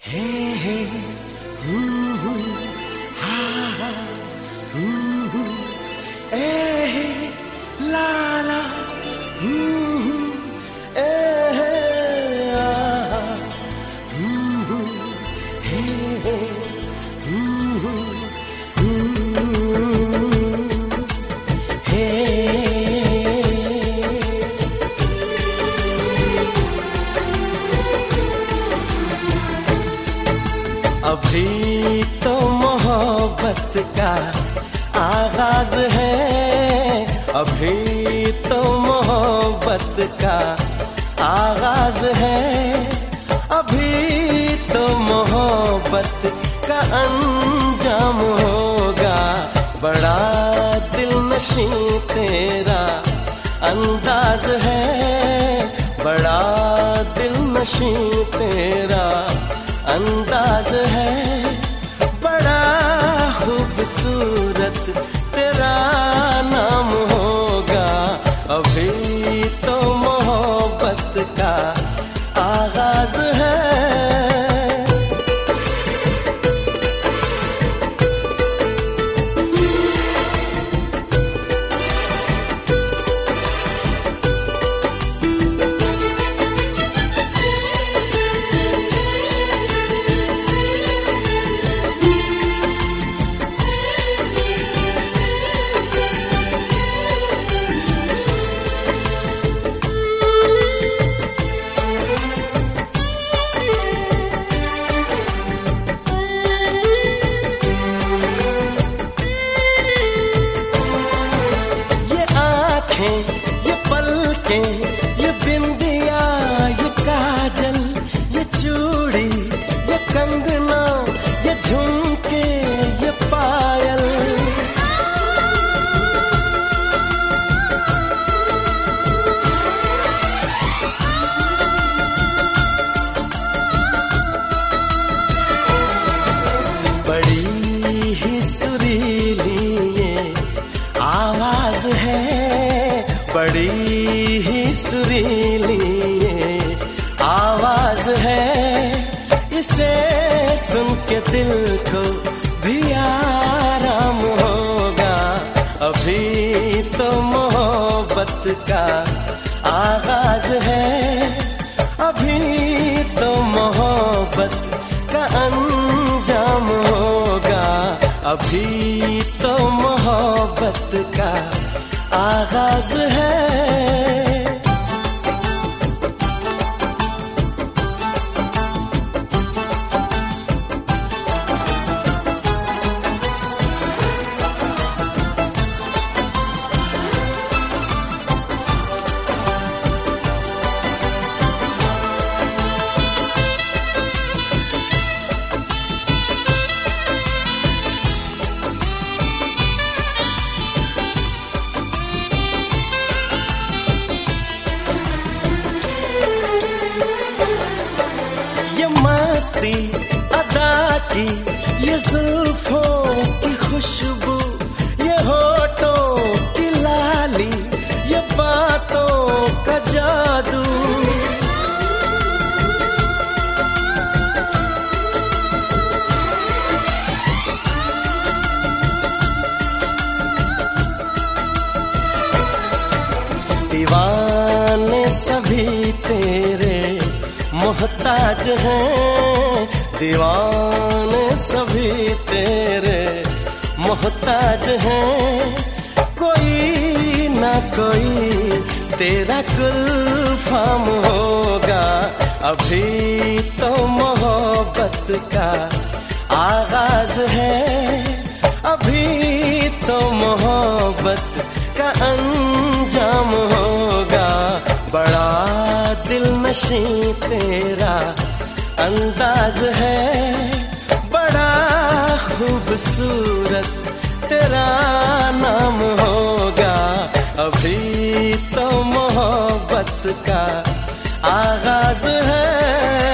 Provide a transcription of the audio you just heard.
हे हे हू हा हा हू ए हे ला ला हू ए हे आ हू हे हे हू हे अभी तो मोहब्बत का आगाज है, अभी तो मोहब्बत का आगाज है, अभी तो मोहब्बत का अंजाम होगा। बड़ा दिलनशीं तेरा अंदाज है, बड़ा दिलनशीं तेरा अंदाज है, बड़ा खूबसूरत तेरा नाम होगा। अभी तो मोहब्बत का आगाज है। ये पलकें, ये बिंदिया, ये काजल, ये चूड़ी, ये कंगना, ये झुमके, ये पायल, बड़ी ही सुरीली ये आवाज है, बड़ी ही सुरीली ये आवाज है। इसे सुन के दिल को भी आराम होगा। अभी तो मोहब्बत का आगाज है, अभी तो मोहब्बत का अंजाम होगा। अभी तो मोहब्बत का आगाज है। मस्ती अदा की ये जुल्फों की खुशबू, ये होठों की लाली, ये बातों का जादू, दीवाने सभी तेरे मोहताज हैं, दीवाने सभी तेरे मोहताज हैं। कोई ना कोई तेरा गुलफाम होगा। अभी तो मोहब्बत का आगाज है, अभी तो मोहब्बत का अंजाम होगा। बड़ा दिलनशीं तेरा अंदाज है, बड़ा खूबसूरत तेरा नाम होगा। अभी तो मोहब्बत का आगाज है।